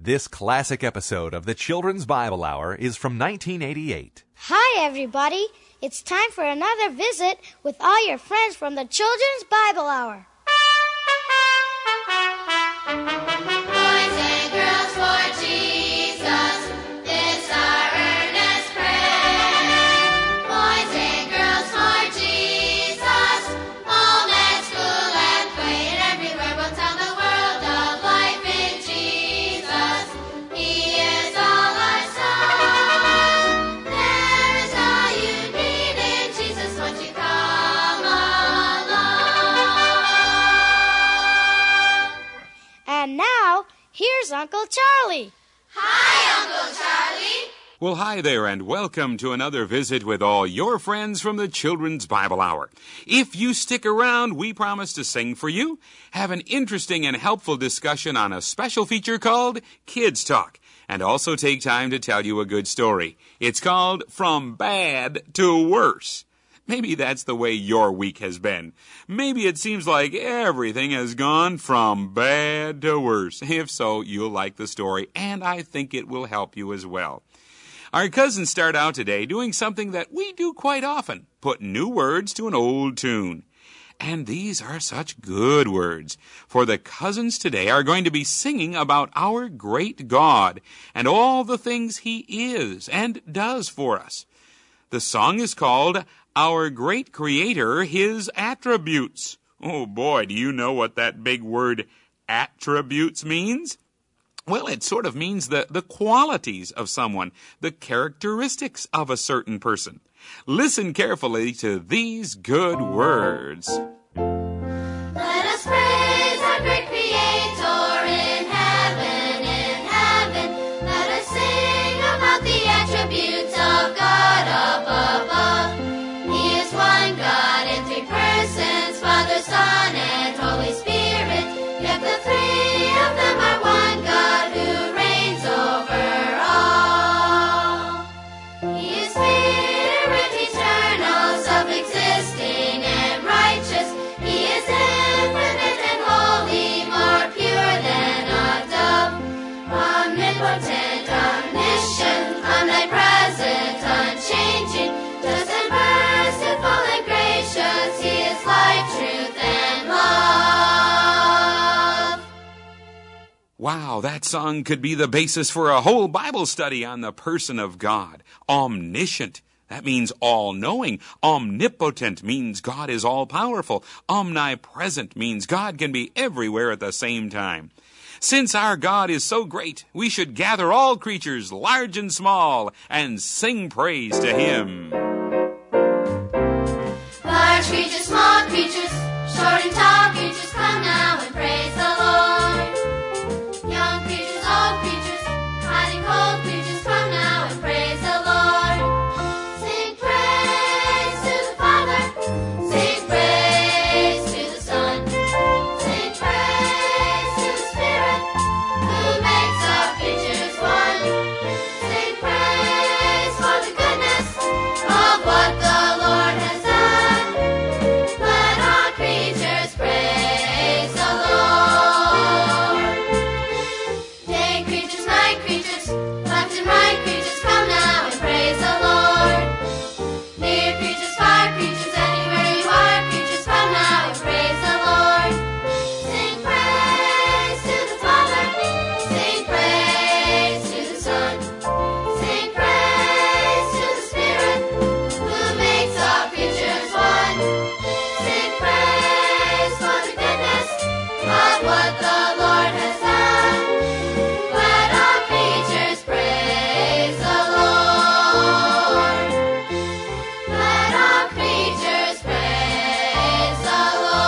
This classic episode of the Children's Bible Hour is from 1988. Hi, everybody. It's time for another visit with all your friends from the Children's Bible Hour. Boys and girls for Jesus, this our earnest prayer. Boys and girls for Jesus, home and school and play and everywhere we'll tell the world of life in Jesus. He is all our song. There is all you need in Jesus. Won't you come along? And now, here's Uncle Charlie. Hi, Uncle Charlie. Well, hi there, and welcome to another visit with all your friends from the Children's Bible Hour. If you stick around, we promise to sing for you, have an interesting and helpful discussion on a special feature called Kids Talk, and also take time to tell you a good story. It's called From Bad to Worse. Maybe that's the way your week has been. Maybe it seems like everything has gone from bad to worse. If so, you'll like the story, and I think it will help you as well. Our cousins start out today doing something that we do quite often, put new words to an old tune. And these are such good words, for the cousins today are going to be singing about our great God and all the things He is and does for us. The song is called Our Great Creator, His Attributes. Oh boy, do you know what that big word attributes means? Well, it sort of means the qualities of someone, the characteristics of a certain person. Listen carefully to these good words. Let us praise our great Creator in heaven, in heaven. Let us sing about the attributes of God up above. He is one God in three persons, Father, Son, and Holy Spirit. Yet the three of them are one God who reigns over all. He is spirit eternal, self-existing and righteous. He is infinite and holy, more pure than a dove. Omnipotent, omniscient, omnipresent, unchanging, just and merciful and gracious. He is life, truth, and love. Wow, that song could be the basis for a whole Bible study on the person of God. Omniscient. That means all-knowing. Omnipotent means God is all-powerful. Omnipresent means God can be everywhere at the same time. Since our God is so great, we should gather all creatures, large and small, and sing praise to Him. Large creatures, small creatures, short and tall creatures, come now and praise the Lord. Young creatures, old creatures, hot and cold creatures, come now and praise the Lord. Sing praise to the Father, sing praise to the Son, sing praise to the Spirit, who makes all creatures one. Sing praise for the goodness of what the Lord has done. Let all creatures praise the Lord. Day creatures, night creatures, left and right creatures, come now and praise the Lord. Near creatures, far creatures, anywhere you are, creatures, come now and praise the Lord. Sing praise to the Father, sing praise to the Son, sing praise to the Spirit, who makes all creatures one. Sing praise for the goodness of what the Lord has done. Let all creatures praise the Lord. Let all creatures praise the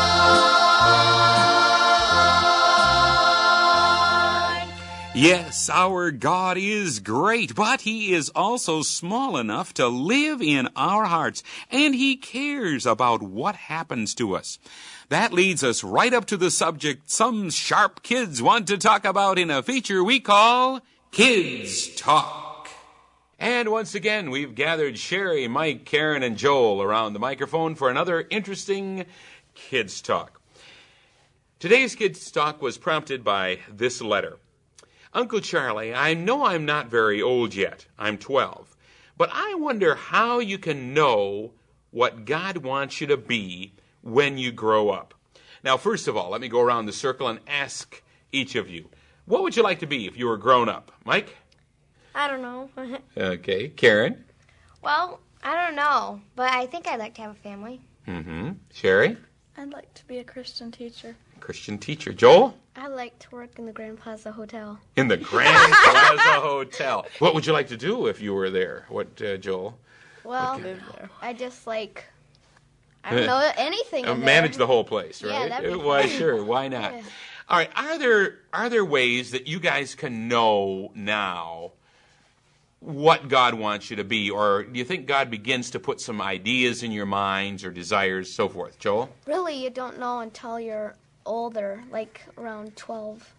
Lord. Yes, our God is great, but He is also small enough to live in our hearts, and He cares about what happens to us. That leads us right up to the subject some sharp kids want to talk about in a feature we call Kids Talk. And once again, we've gathered Sherry, Mike, Karen, and Joel around the microphone for another interesting Kids Talk. Today's Kids Talk was prompted by this letter. Uncle Charlie, I know I'm not very old yet. I'm 12. But I wonder how you can know what God wants you to be when you grow up. Now, first of all, let me go around the circle and ask each of you, what would you like to be if you were grown up? Mike? I don't know. Okay. Karen? Well, I don't know, but I think I'd like to have a family. Mm-hmm. Sherry? I'd like to be a Christian teacher. Christian teacher. Joel? I'd like to work in the Grand Plaza Hotel. In the Grand Plaza Hotel. What would you like to do if you were there? What, Joel? Well, I just I don't know, anything in there. Manage the whole place, right? Yeah, that'd be Why, fun. sure. Why not? Yeah. All right. Are there ways that you guys can know now what God wants you to be? Or do you think God begins to put some ideas in your minds or desires, so forth? Joel? Really, you don't know until you're older, like around 12.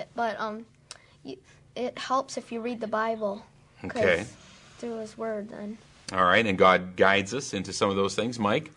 It helps if you read the Bible. 'Cause Okay. through His Word, then. All right. And God guides us into some of those things. Mike?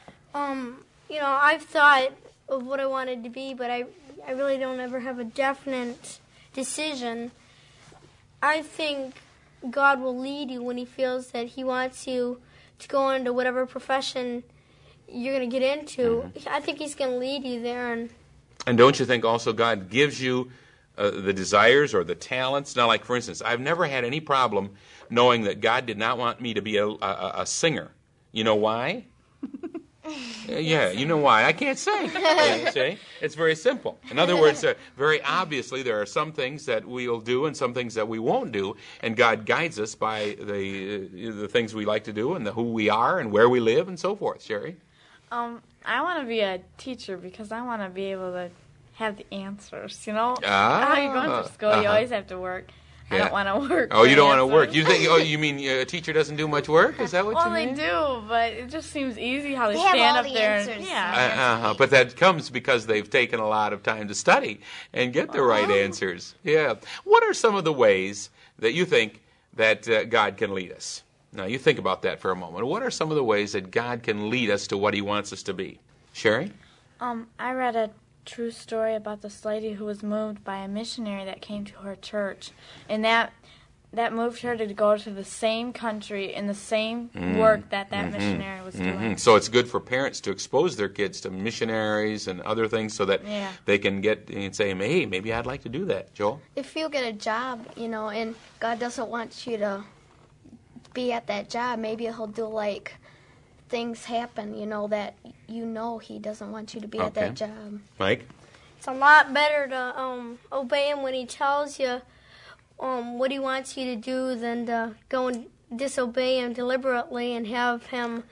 I've thought of what I wanted to be, but I really don't ever have a definite decision. I think God will lead you when He feels that He wants you to go into whatever profession you're going to get into. I think He's going to lead you there. And don't you think also God gives you the desires or the talents? Now, like, for instance, I've never had any problem knowing that God did not want me to be a singer. You know why? Yeah, you know why. I can't sing. See? It's very simple. In other words, very obviously, there are some things that we'll do and some things that we won't do, and God guides us by the things we like to do and who we are and where we live and so forth. Sherry? I want to be a teacher because I want to be able to have the answers, you know? Ah, How you going to school, you always have to work. I Yeah. don't want to work. Oh, you for don't want to work. answers. You think? Oh, you mean a teacher doesn't do much work? Is that what Well, you they mean? do, but it just seems easy how they They have stand all up the there. answers. Yeah. But that comes because they've taken a lot of time to study and get the right answers. Yeah. What are some of the ways that you think that God can lead us? Now, you think about that for a moment. What are some of the ways that God can lead us to what He wants us to be? Sherry? I read a true story about this lady who was moved by a missionary that came to her church, and that moved her to go to the same country in the same work that missionary was doing. So it's good for parents to expose their kids to missionaries and other things so that they can get and say, hey, maybe I'd like to do that. Joel? If you get a job, and God doesn't want you to be at that job, maybe He'll do things happen, that He doesn't want you to be at that job. Mike? It's a lot better to obey Him when He tells you what He wants you to do than to go and disobey Him deliberately and have Him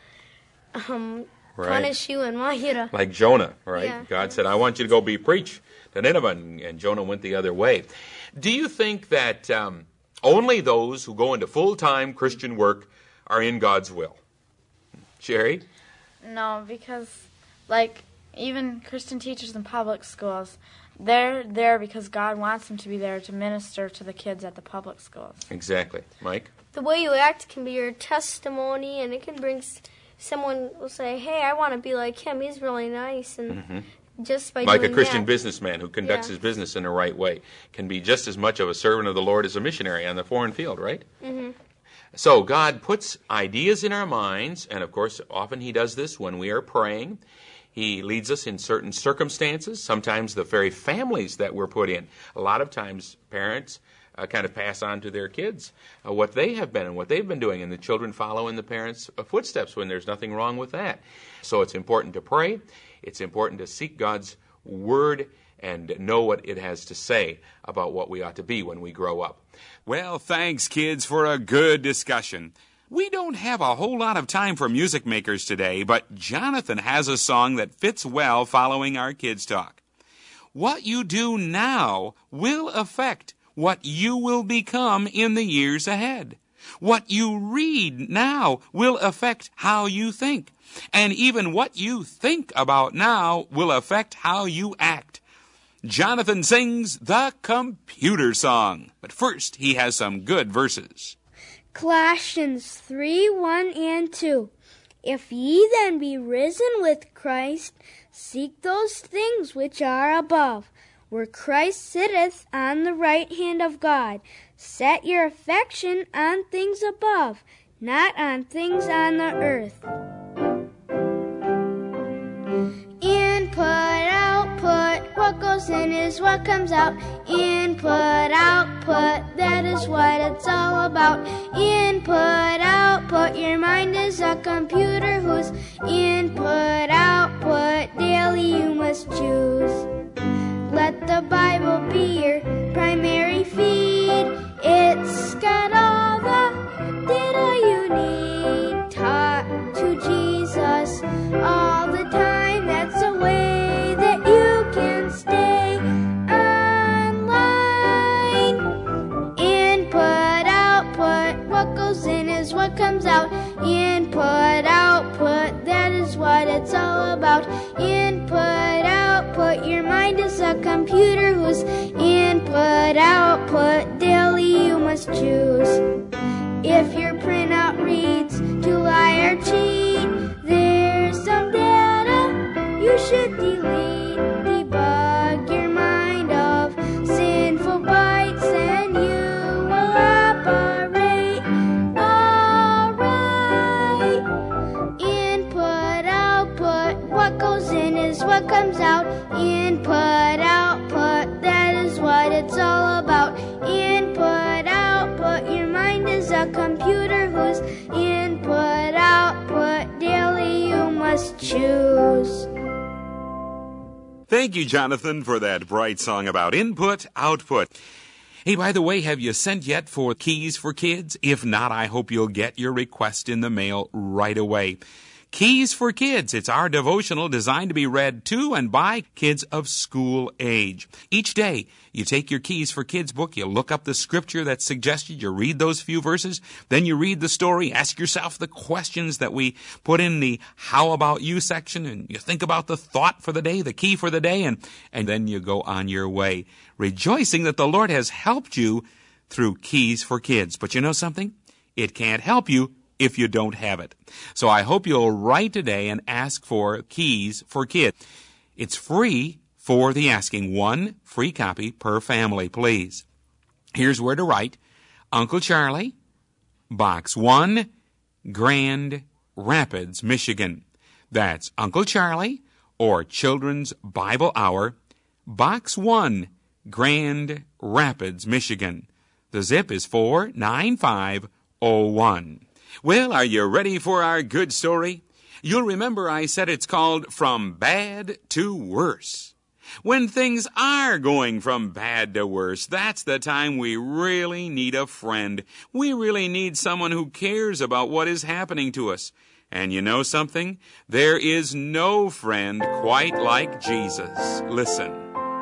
punish you and want you to. Like Jonah, right? Yeah. God said, I want you to go preach to Nineveh, and Jonah went the other way. Do you think that only those who go into full-time Christian work are in God's will? Sherry? No, because, even Christian teachers in public schools, they're there because God wants them to be there to minister to the kids at the public schools. Exactly. Mike? The way you act can be your testimony, and it can bring someone will say, hey, I want to be like him. He's really nice. And just by Like a doing Christian that, businessman who conducts Yeah. his business in the right way can be just as much of a servant of the Lord as a missionary on the foreign field, right? Mm-hmm. So God puts ideas in our minds, and of course, often He does this when we are praying. He leads us in certain circumstances, sometimes the very families that we're put in. A lot of times, parents kind of pass on to their kids what they have been and what they've been doing, and the children follow in the parents' footsteps when there's nothing wrong with that. So it's important to pray. It's important to seek God's Word and know what it has to say about what we ought to be when we grow up. Well, thanks, kids, for a good discussion. We don't have a whole lot of time for music makers today, but Jonathan has a song that fits well following our kids' talk. What you do now will affect what you will become in the years ahead. What you read now will affect how you think. And even what you think about now will affect how you act. Jonathan sings the computer song. But first, he has some good verses. Colossians 3:1 and 2. If ye then be risen with Christ, seek those things which are above, where Christ sitteth on the right hand of God. Set your affection on things above, not on things on the earth. Input, output, what goes in is what comes out. Input, output, that is what it's all about. Input, output, your mind is a computer whose input, output, daily you must choose. Let the Bible be your primary feed. It's got all the data you need. Talk to Jesus all the time. That's a way that you can stay online. Input, output, what goes in is what comes out. Input, output, that is what it's all about. Input, output, your mind is a computer whose input, output, daily you must choose. If your printout reads to lie or cheat, there's some data you should delete. Debug your mind of sinful bytes and you will operate alright. Input, output, what goes in is what comes out. Input, output, that is what it's all about. Input, output, your mind is a computer whose input, output, daily you must choose. Thank you, Jonathan, for that bright song about input, output. Hey, by the way, have you sent yet for Keys for Kids? If not, I hope you'll get your request in the mail right away. Keys for Kids. It's our devotional designed to be read to and by kids of school age. Each day, you take your Keys for Kids book, you look up the scripture that's suggested, you read those few verses, then you read the story, ask yourself the questions that we put in the How About You section, and you think about the thought for the day, the key for the day, and then you go on your way, rejoicing that the Lord has helped you through Keys for Kids. But you know something? It can't help you if you don't have it. So I hope you'll write today and ask for Keys for Kids. It's free for the asking. 1 free copy per family, please. Here's where to write. Uncle Charlie, Box 1, Grand Rapids, Michigan. That's Uncle Charlie or Children's Bible Hour, Box 1, Grand Rapids, Michigan. The zip is 49501. Well, are you ready for our good story? You'll remember I said it's called From Bad to Worse. When things are going from bad to worse, that's the time we really need a friend. We really need someone who cares about what is happening to us. And you know something? There is no friend quite like Jesus. Listen.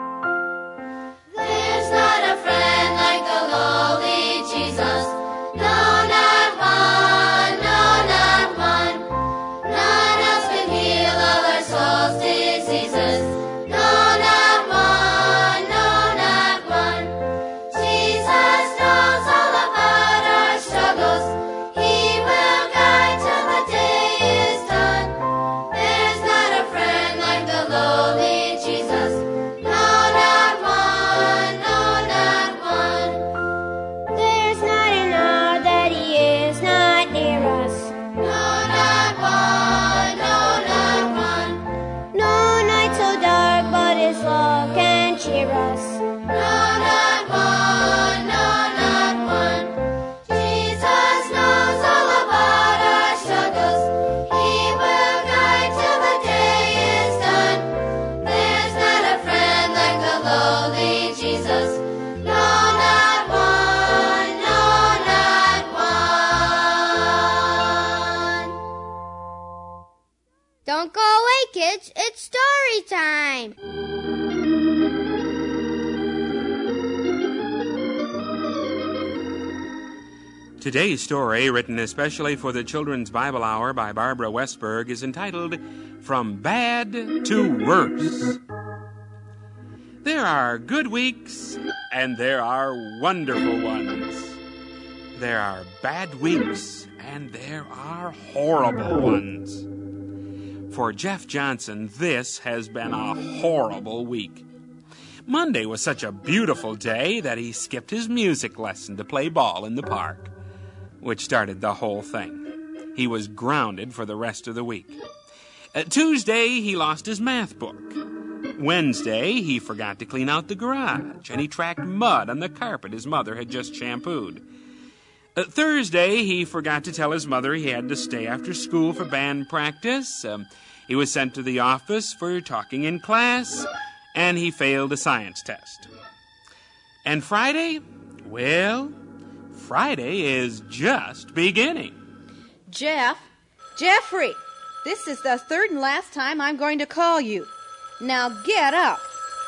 There's not a friend like the lowly Jesus. No, not one, no, not one. None else can heal all our soul's diseases. No, not one, no, not one. Jesus knows all about our struggles. He will guide till the day is done. There's not a friend like the lowly Jesus. No, not one, no, not one. There's not an hour that he is not near us. No, not one, no, not one. No night so dark, but his love can cheer us. No, not one, no, not one. Jesus knows all about our struggles. He will guide till the day is done. There's not a friend like the lowly Jesus. No, not one, no, not one. Don't go away, kids. It's story time. Today's story, written especially for the Children's Bible Hour by Barbara Westberg, is entitled From Bad to Worse. There are good weeks, and there are wonderful ones. There are bad weeks, and there are horrible ones. For Jeff Johnson, this has been a horrible week. Monday was such a beautiful day that he skipped his music lesson to play ball in the park, which started the whole thing. He was grounded for the rest of the week. Tuesday, he lost his math book. Wednesday, he forgot to clean out the garage, and he tracked mud on the carpet his mother had just shampooed. Thursday, he forgot to tell his mother he had to stay after school for band practice. He was sent to the office for talking in class, and he failed a science test. And Friday? Well, Friday is just beginning. Jeffrey, this is the third and last time I'm going to call you. Now get up.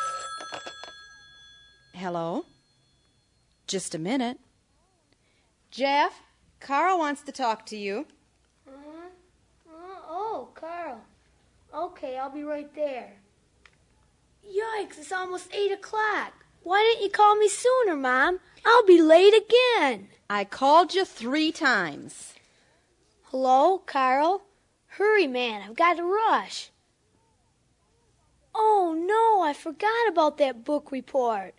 Hello? Just a minute. Jeff, Carl wants to talk to you. Oh, Carl. Okay, I'll be right there. Yikes, it's almost 8 o'clock. Why didn't you call me sooner, Mom? I'll be late again. I called you 3 times. Hello, Carl? Hurry, man, I've got to rush. Oh, no, I forgot about that book report.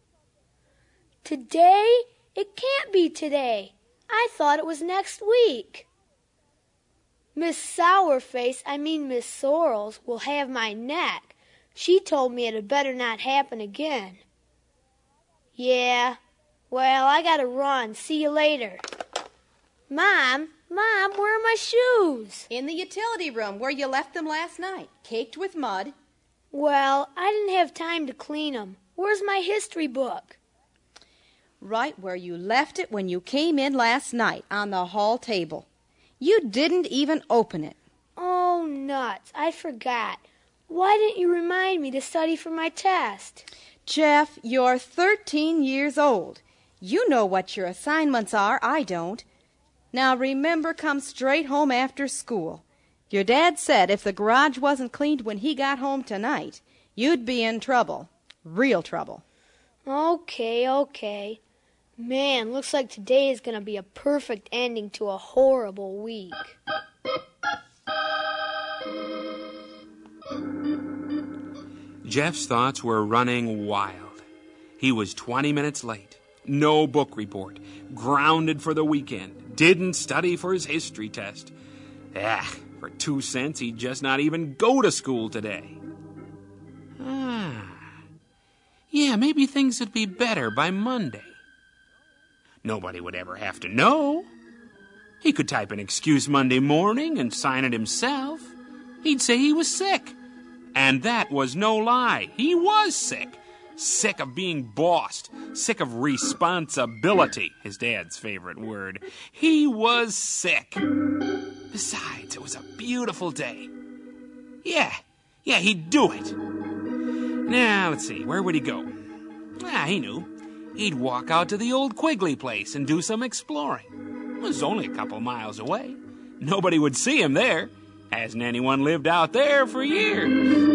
Today? It can't be today. I thought it was next week. Miss Sourface, Miss Sorrels, will have my neck. She told me it had better not happen again. Yeah, well, I gotta run. See you later. Mom, where are my shoes? In the utility room where you left them last night, caked with mud. Well, I didn't have time to clean them. Where's my history book? Right where you left it when you came in last night, on the hall table. You didn't even open it. Oh, nuts. I forgot. Why didn't you remind me to study for my test? Jeff, you're 13 years old. You know what your assignments are. I don't. Now remember, come straight home after school. Your dad said if the garage wasn't cleaned when he got home tonight, you'd be in trouble. Real trouble. Okay. Man, looks like today is going to be a perfect ending to a horrible week. Jeff's thoughts were running wild. He was 20 minutes late. No book report. Grounded for the weekend. Didn't study for his history test. For 2 cents, he'd just not even go to school today. Yeah, maybe things would be better by Monday. Nobody would ever have to know. He could type an excuse Monday morning and sign it himself. He'd say he was sick. And that was no lie. He was sick. Sick of being bossed. Sick of responsibility, his dad's favorite word. He was sick. Besides, it was a beautiful day. Yeah, he'd do it. Now, let's see, where would he go? He knew. He'd walk out to the old Quigley place and do some exploring. It was only a couple miles away. Nobody would see him there. Hasn't anyone lived out there for years.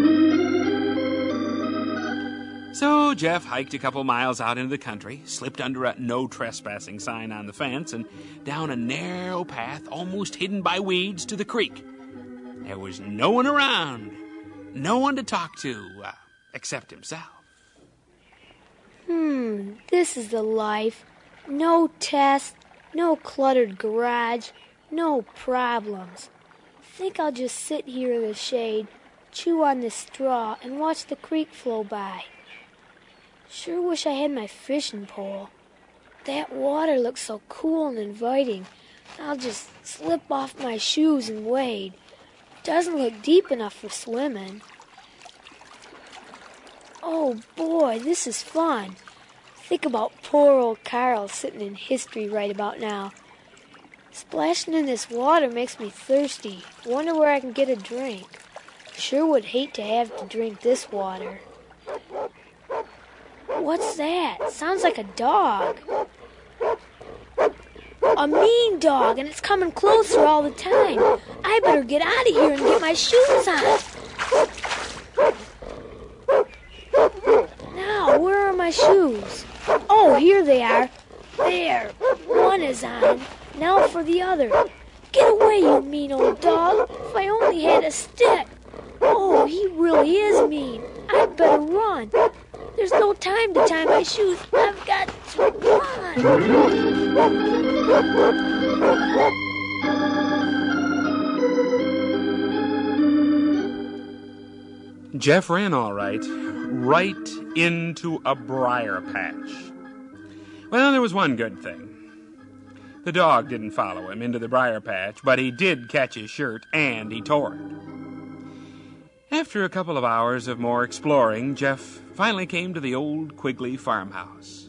So Jeff hiked a couple miles out into the country, slipped under a no trespassing sign on the fence, and down a narrow path almost hidden by weeds to the creek. There was no one around, no one to talk to, except himself. This is the life. No test, no cluttered garage, no problems. Think I'll just sit here in the shade, chew on this straw, and watch the creek flow by. Sure wish I had my fishing pole. That water looks so cool and inviting. I'll just slip off my shoes and wade. Doesn't look deep enough for swimming. Oh boy, this is fun. Think about poor old Carl sitting in history right about now. Splashing in this water makes me thirsty. Wonder where I can get a drink. Sure would hate to have to drink this water. What's that? Sounds like a dog. A mean dog, and it's coming closer all the time. I better get out of here and get my shoes on. Now, where are my shoes? Oh, here they are. There, one is on. Now for the other. Get away, you mean old dog. If I only had a stick. Oh, he really is mean. I'd better run. There's no time to tie my shoes. I've got to run. Jeff ran all right into a briar patch. Well, there was one good thing. The dog didn't follow him into the briar patch, but he did catch his shirt, and he tore it. After a couple of hours of more exploring, Jeff finally came to the old Quigley farmhouse.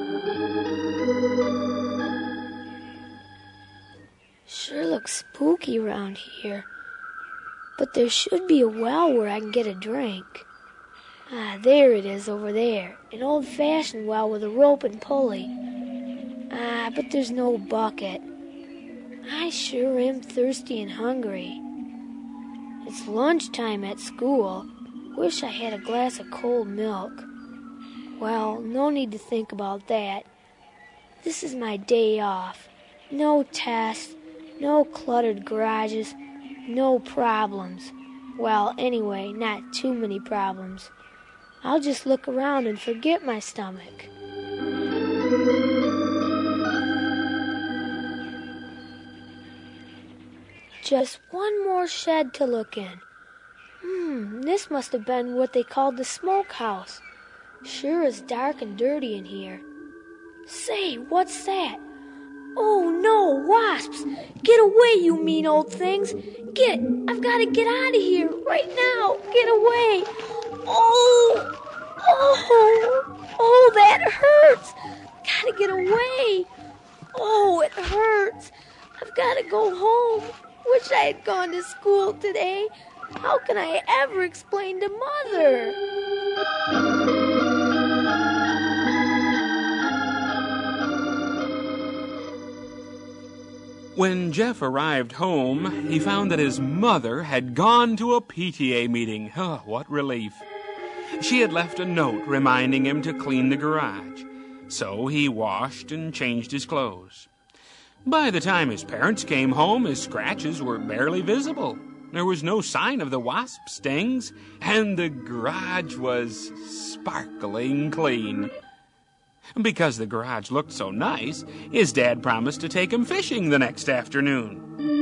Sure looks spooky around here. But there should be a well where I can get a drink. Ah, there it is over there. An old-fashioned well with a rope and pulley. Ah, but there's no bucket. I sure am thirsty and hungry. It's lunchtime at school. Wish I had a glass of cold milk. Well, no need to think about that. This is my day off. No tests, no cluttered garages, no problems. Well, anyway, not too many problems. I'll just look around and forget my stomach. Just one more shed to look in. This must have been what they called the smokehouse. Sure is dark and dirty in here. Say, what's that? Oh, no, wasps! Get away, you mean old things! I've got to get out of here, right now! Get away! Oh, that hurts! Gotta get away! Oh, it hurts! I've got to go home! Wish I had gone to school today! How can I ever explain to Mother? When Jeff arrived home, he found that his mother had gone to a PTA meeting. Oh, what relief. She had left a note reminding him to clean the garage. So he washed and changed his clothes. By the time his parents came home, his scratches were barely visible. There was no sign of the wasp stings, and the garage was sparkling clean. Because the garage looked so nice, his dad promised to take him fishing the next afternoon.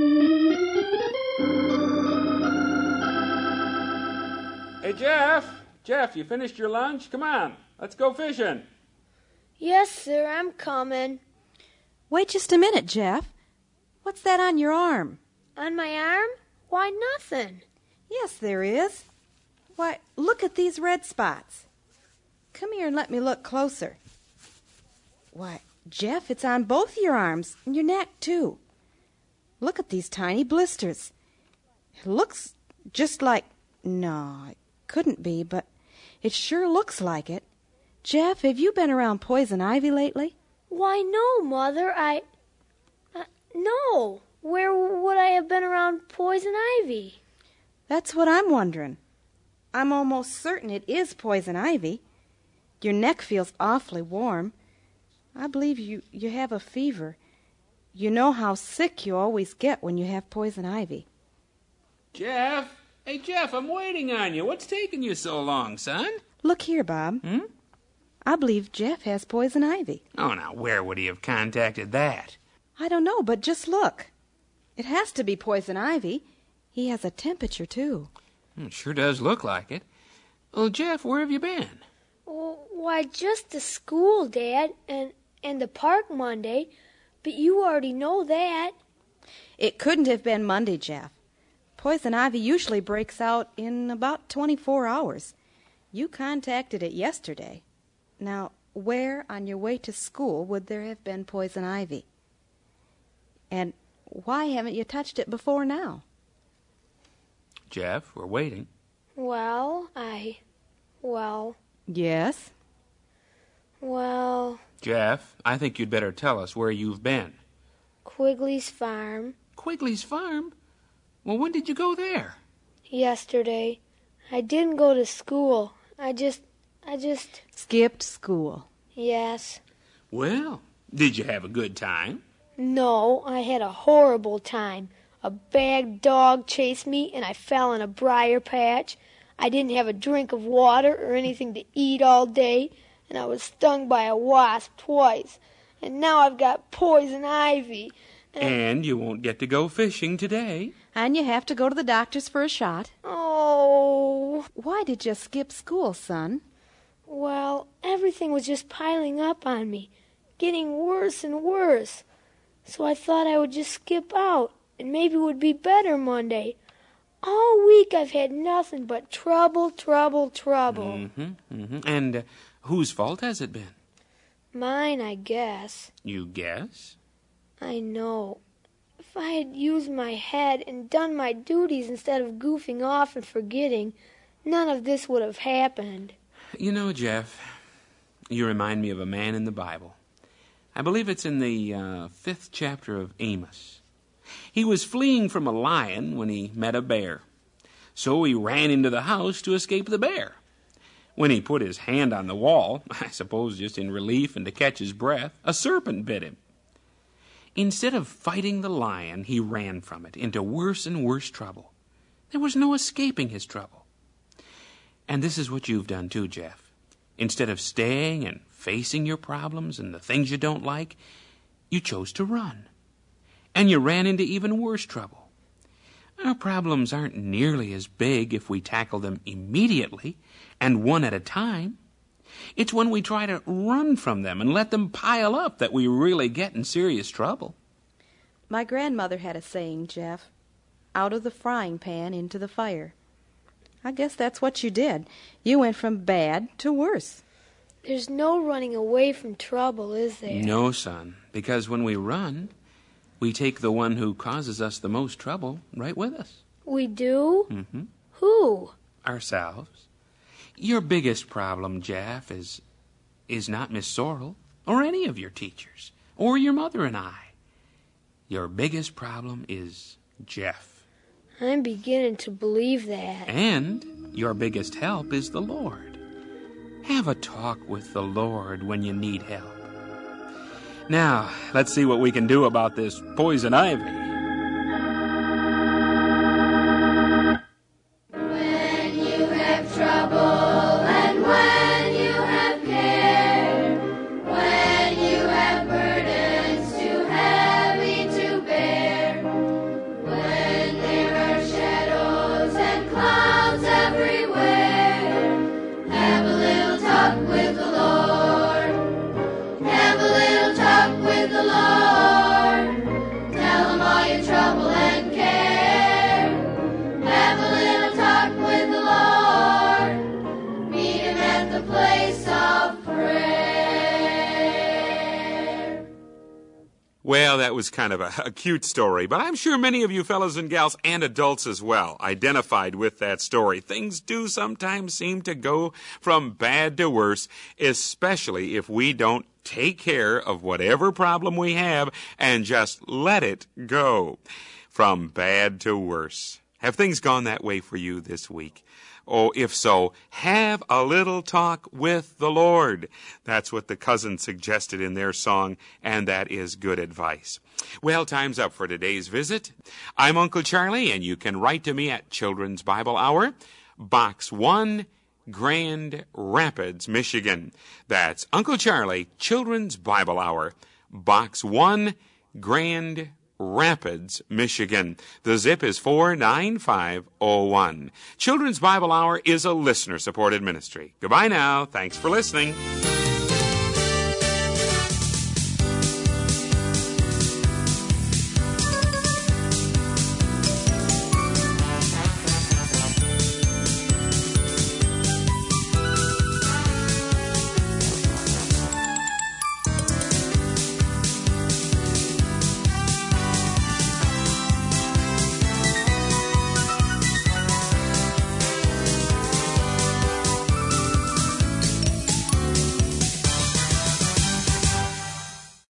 Hey, Jeff! Jeff, you finished your lunch? Come on, let's go fishing. Yes, sir, I'm coming. Wait just a minute, Jeff. What's that on your arm? On my arm? Why, nothing. Yes, there is. Why, look at these red spots. Come here and let me look closer. Why, Jeff, it's on both your arms and your neck, too. Look at these tiny blisters. It looks just like... No, it couldn't be, but it sure looks like it. Jeff, have you been around poison ivy lately? Why, no, Mother, no. Where would I have been around poison ivy? That's what I'm wondering. I'm almost certain it is poison ivy. Your neck feels awfully warm. I believe you have a fever. You know how sick you always get when you have poison ivy. Jeff! Hey, Jeff, I'm waiting on you. What's taking you so long, son? Look here, Bob. I believe Jeff has poison ivy. Oh, now, where would he have contacted that? I don't know, but just look. It has to be poison ivy. He has a temperature, too. It sure does look like it. Well, Jeff, where have you been? Why, just to school, Dad, and the park Monday, but you already know that. It couldn't have been Monday, Jeff. Poison ivy usually breaks out in about 24 hours. You contacted it yesterday. Now, where on your way to school would there have been poison ivy? And why haven't you touched it before now? Jeff, we're waiting. Well... Yes? Well... Jeff, I think you'd better tell us where you've been. Quigley's farm. Quigley's farm? Well, when did you go there? Yesterday. I didn't go to school. I just... Skipped school. Yes. Well, did you have a good time? No, I had a horrible time. A bad dog chased me, and I fell in a briar patch. I didn't have a drink of water or anything to eat all day, and I was stung by a wasp twice. And now I've got poison ivy. And you won't get to go fishing today. And you have to go to the doctor's for a shot. Oh. Why did you skip school, son? Well, everything was just piling up on me, getting worse and worse. So I thought I would just skip out, and maybe it would be better Monday. All week I've had nothing but trouble, trouble, trouble. And whose fault has it been? Mine, I guess. You guess? I know. If I had used my head and done my duties instead of goofing off and forgetting, none of this would have happened. You know, Jeff, you remind me of a man in the Bible. I believe it's in the 5th chapter of Amos. He was fleeing from a lion when he met a bear. So he ran into the house to escape the bear. When he put his hand on the wall, I suppose just in relief and to catch his breath, a serpent bit him. Instead of fighting the lion, he ran from it into worse and worse trouble. There was no escaping his trouble. And this is what you've done too, Jeff. Instead of staying and facing your problems and the things you don't like, you chose to run. And you ran into even worse trouble. Our problems aren't nearly as big if we tackle them immediately and one at a time. It's when we try to run from them and let them pile up that we really get in serious trouble. My grandmother had a saying, Jeff, out of the frying pan into the fire. I guess that's what you did. You went from bad to worse. There's no running away from trouble, is there? No, son, because when we run, we take the one who causes us the most trouble right with us. We do? Mm-hmm. Who? Ourselves. Your biggest problem, Jeff, is not Miss Sorrel or any of your teachers or your mother and I. Your biggest problem is Jeff. I'm beginning to believe that. And your biggest help is the Lord. Have a talk with the Lord when you need help. Now, let's see what we can do about this poison ivy. When you have trouble and when you have care, when you have burdens too heavy to bear, when there are shadows and clouds everywhere, have a little talk with the Lord. Have a little talk with the Lord. Tell him all your trouble and care. Have a little talk with the Lord. Meet him at the place of prayer. Well, that was kind of a cute story, but I'm sure many of you fellows and gals and adults as well identified with that story. Things do sometimes seem to go from bad to worse, especially if we don't take care of whatever problem we have and just let it go. From bad to worse. Have things gone that way for you this week? Oh, if so, have a little talk with the Lord. That's what the Cousins suggested in their song, and that is good advice. Well, time's up for today's visit. I'm Uncle Charlie, and you can write to me at Children's Bible Hour, Box 1, Grand Rapids, Michigan. That's Uncle Charlie, Children's Bible Hour, Box 1, Grand Rapids, Michigan. The zip is 49501. Children's Bible Hour is a listener-supported ministry. Goodbye now. Thanks for listening.